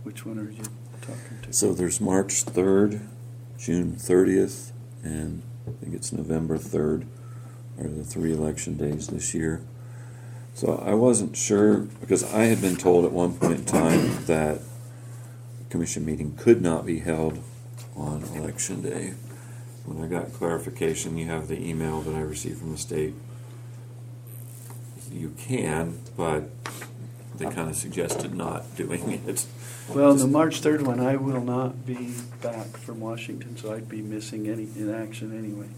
Which one are you talking to? So there's March 3rd, June 30th, and I think it's November 3rd are the 3 election days this year. So I wasn't sure, because I had been told at one point in time that the commission meeting could not be held on election day. When I got clarification, you have the email that I received from the state. You can, but they kind of suggested not doing it. Well, the March 3rd one, I will not be back from Washington, so I'd be missing any in action anyway.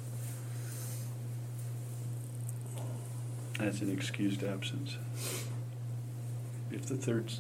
That's an excused absence. If the 3rd's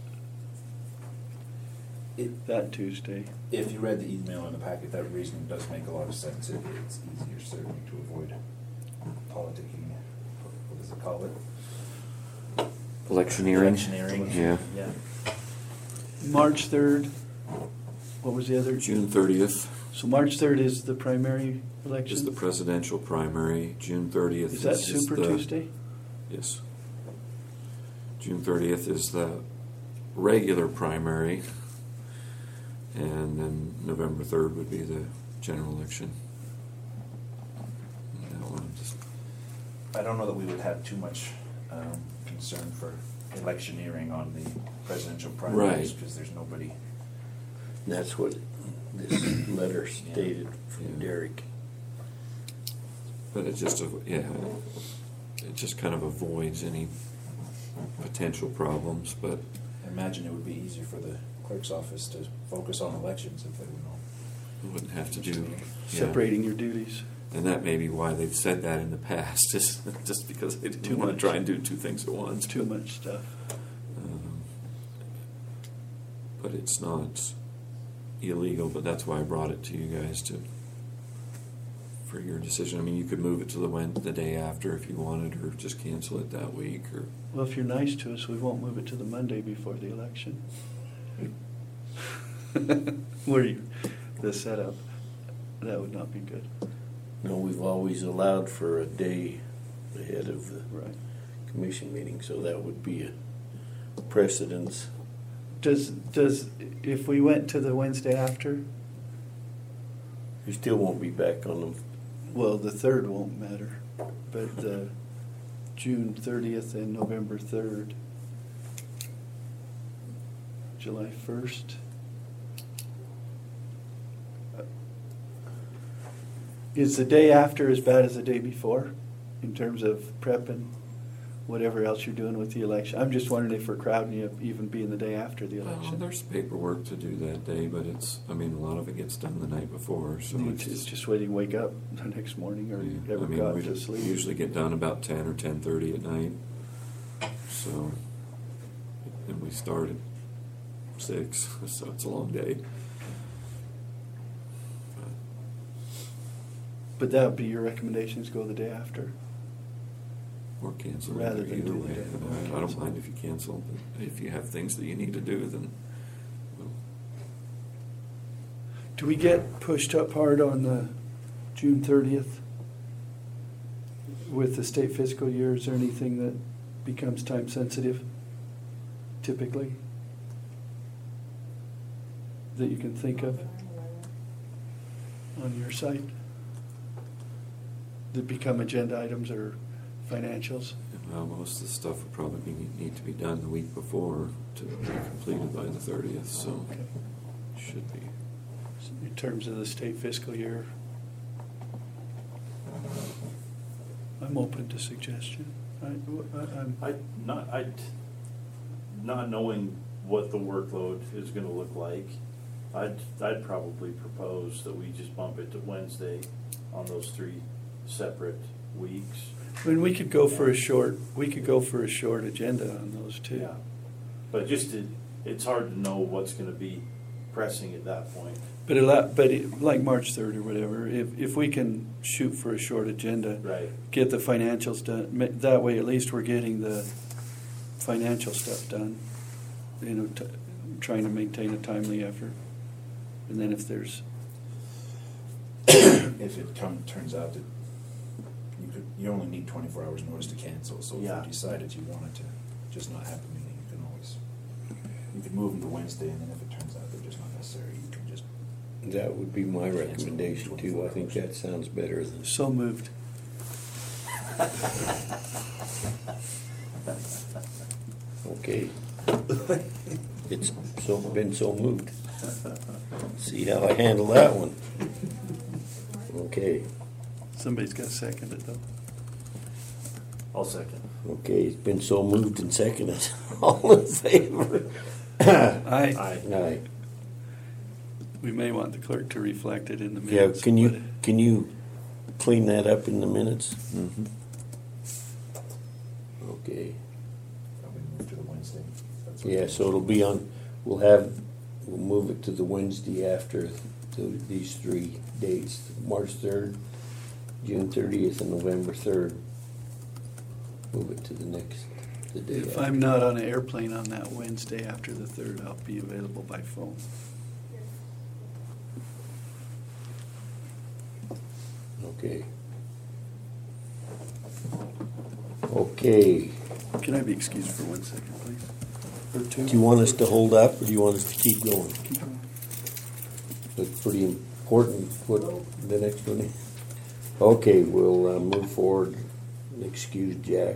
that Tuesday. If you read the email in the packet, that reasoning does make a lot of sense. It's easier certainly to avoid politicking. What does it call it? Electioneering. Electioneering. Yeah. Yeah. March 3rd, what was the other? June 30th So March 3rd is the primary election? is the presidential primary. June 30th Is that Super Tuesday? Yes. June 30th is the regular primary, and then November 3rd would be the general election. And that one just I don't know that we would have too much concern for electioneering on the presidential primaries because there's nobody. That's what this letter stated from Yeah. Derek. But it just, it just kind of avoids any potential problems. But I imagine it would be easier for the clerk's office to focus on elections if they would know. we wouldn't have to do Separating your duties. And that may be why they've said that in the past, just because they didn't want to try and do 2 things at once. Too much stuff. But it's not illegal. But that's why I brought it to you guys for your decision. I mean, you could move it to the day after if you wanted, or just cancel it that week. Or Well, if you're nice to us, we won't move it to the Monday before the election. Where you, the setup, that would not be good. No, we've always allowed for a day ahead of the Right. commission meeting, so that would be a precedence. Does if we went to the Wednesday after? You still won't be back on them. Well, the 3rd won't matter, but the June 30th and November 3rd, July 1st. Is the day after as bad as the day before in terms of prep and whatever else you're doing with the election? I'm just wondering if we're crowding you even being the day after the well, election. there's paperwork to do that day, but a lot of it gets done the night before. So It's just waiting to wake up the next morning, or you ever got we to sleep. usually get done about 10 or 10:30 at night. So, and we start at 6, so it's a long day. But that would be your recommendations, go the day after? Or cancel Rather it than either do the way. day. I don't mind if you cancel, but if you have things that you need to do, then Do we get pushed up hard on the June 30th with the state fiscal year? Is there anything that becomes time sensitive typically that you can think of on your site that become agenda items or financials? well, most of the stuff would probably need to be done the week before to be completed by the 30th. So Okay. should be. In terms of the state fiscal year, I'm open to suggestion. I'm Not knowing what the workload is going to look like, I'd probably propose that we just bump it to Wednesday on those 3 separate weeks. I mean, we could go for a short agenda on those too. Yeah, but it's hard to know what's going to be pressing at that point. But like March 3rd or whatever, if we can shoot for a short agenda, Right. get the financials done. That way, at least we're getting the financial stuff done. You know, trying to maintain a timely effort. And then if there's If it turns out that you only need 24 hours notice to cancel, so if Yeah. you decided you wanted to just not have the meeting, you You could move them to Wednesday, and then if it turns out they're just not necessary, you can just. That would be my recommendation too. I think that sounds better than. So moved. Okay. It's been so moved. See how I handle that one. Okay. Somebody's got to second it, though. I'll second. Okay, it's been so moved and seconded. All in favor? Aye. Aye. We may want the clerk to reflect it in the Yeah, minutes. can you clean that up in the minutes? Mhm. Okay. Probably move to the Wednesday. That's what Yeah, so it'll be on, we'll move it to the Wednesday after these 3 dates, March 3rd, June 30th, and November 3rd. Move it to the day If after. I'm not on an airplane on that Wednesday after the 3rd, I'll be available by phone. Okay. Okay. Can I be excused for 1 second, please? Or two? Do you want us to hold up, or do you want us to keep going? Keep going. That's pretty important, what the next one is. Okay, we'll move forward. Excuse Jack.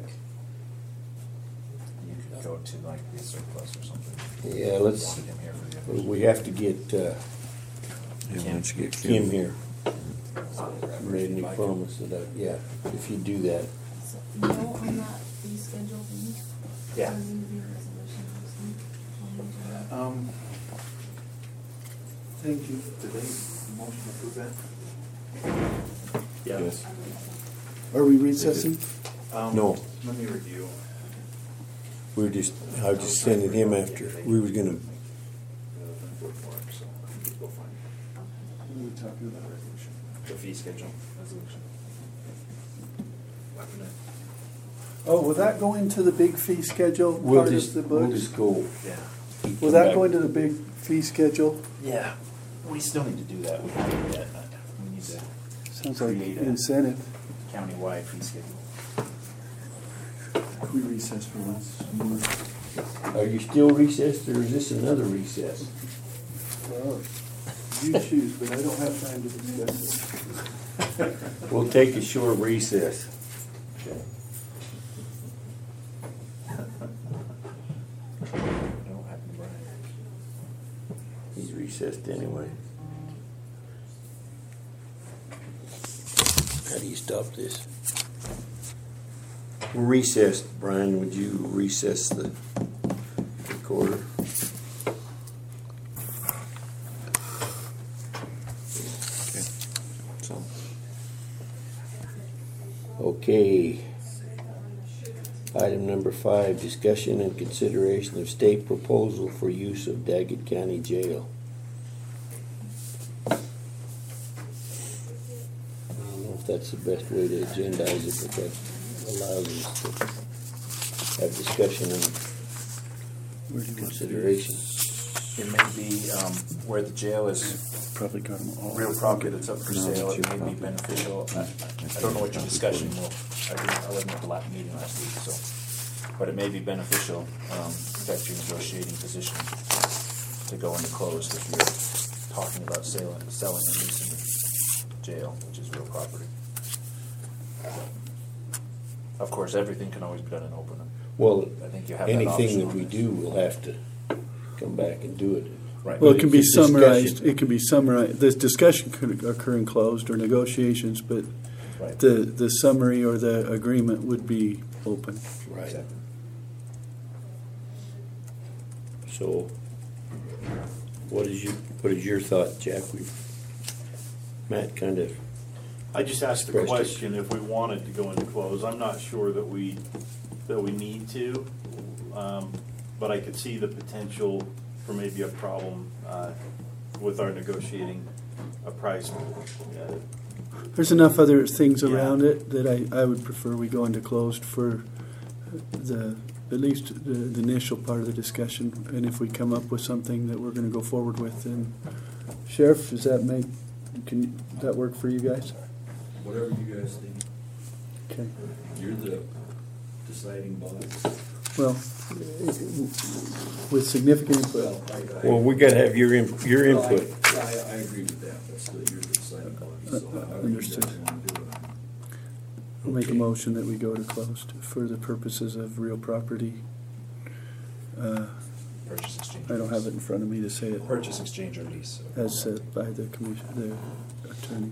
You could go to like the surplus or something. Yeah, let's, Wanted him here for the we have to get Yeah, why don't you get Kim here. others. Made me promise that, yeah, if you do that. So, no, on that fee schedule thing? Yeah. There needs to be a resolution, obviously, on the agenda. Thank you. Did they motion to approve that? Yeah. Yes. Are we recessing? No. Let me review. I was just sending him after, we were gonna, We're talking about Resolution. The fee schedule resolution. Oh, will that go into the big fee schedule we'll part just, of the we'll books? just go. Yeah. Will that go into the big fee schedule? Yeah. We still need to do that. We haven't yet. We need to Sounds like Create a- incentive. countywide fee schedule. We recess for once more. Are you still recessed, or is this another recess? Well, you choose, but I don't have time to discuss it. We'll take a short recess. Don't happen to Brian. He's recessed anyway. How do you stop this? We're recessed. Brian, would you recess the recorder? Okay. So, Okay. Item number 5, discussion and consideration of state proposal for use of Daggett County Jail. I don't know if that's the best way to agendize it, but that allows us to have discussion and Where do you want to do consideration. It may be where the jail is Probably got them all. real property that's up for No, sale. it's It your may be property. beneficial. I don't know what your discussion will. I wasn't at the last meeting last week, so. But it may be beneficial that your negotiating position to go into closed if you're talking about selling and leasing the jail, which is real property. Of course, everything can always be done in open. Well, I think you have that anything option that we on do, we'll have to come back and do it. Right. Well, it can be It's a discussion. summarized, it can be summarized, this discussion could occur in closed or negotiations, but Right. the summary or the agreement would be open. Right. Exactly. So, what is your thought, Jack? Matt kind of, I just asked the Expressed it. question if we wanted to go into close. I'm not sure that we need to, but I could see the potential for maybe a problem with our negotiating a price. There's enough other things Yeah. around it that I would prefer we go into closed for at least the initial part of the discussion. And if we come up with something that we're going to go forward with, then Sheriff, can that work for you guys? Whatever you guys think. Okay. You're the deciding body. Well, with significant input. Well, we gotta have your input. I agree with that. That's you're the deciding party. So however you guys Understood. want to do it. I'll make a motion that we go to closed for the purposes of real property. Purchase exchange. I don't have it in front of me to say it Purchase exchange or lease. as said by the commission, the attorney.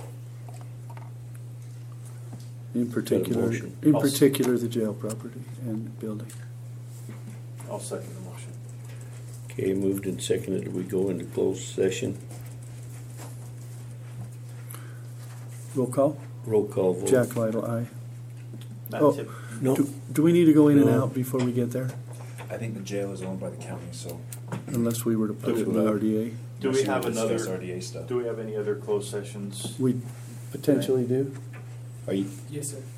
In particular, motion? the jail property and building. I'll second the motion. Okay, moved and seconded, we go into closed session. Roll call. Roll call vote. Jack Lytle, aye. Matt Oh. Tip, No, Do we need to go in and No. out before we get there? I think the jail is owned by the county, so. Unless we were to put Do it in we- the RDA? do we have Unless you another, discuss RDA stuff. do we have any other closed sessions? We potentially do. are you, Yes, sir.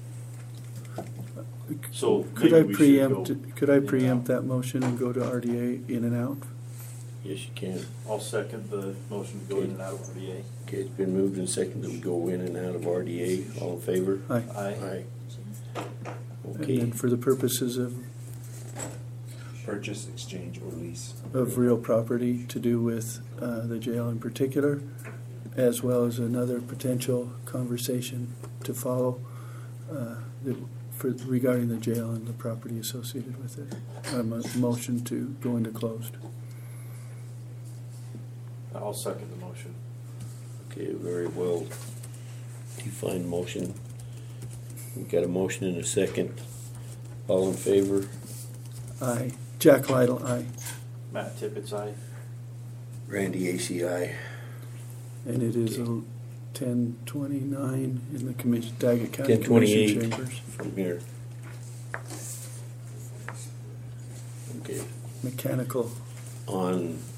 So Could maybe I we should preempt, go could I in and preempt out. that motion and go to RDA in and out? yes, you can. I'll second the motion to go in and out of RDA. Okay, it's been moved and seconded, we go in and out of RDA, all in favor? Aye. Aye. Aye. And Okay, then for the purposes of Purchase, exchange, or lease. real property to do with the jail in particular, as well as another potential conversation to follow regarding the jail and the property associated with it. A motion to go into closed. I'll second the motion. okay, very well defined motion. We've got a motion and a second. All in favor? Aye. Jack Lytle, aye. Matt Tippett's aye. Randy ACI. And it is Okay. 10:29 in the commission, Daggett County Commission 10:28 chambers. from here. Okay, Mechanical on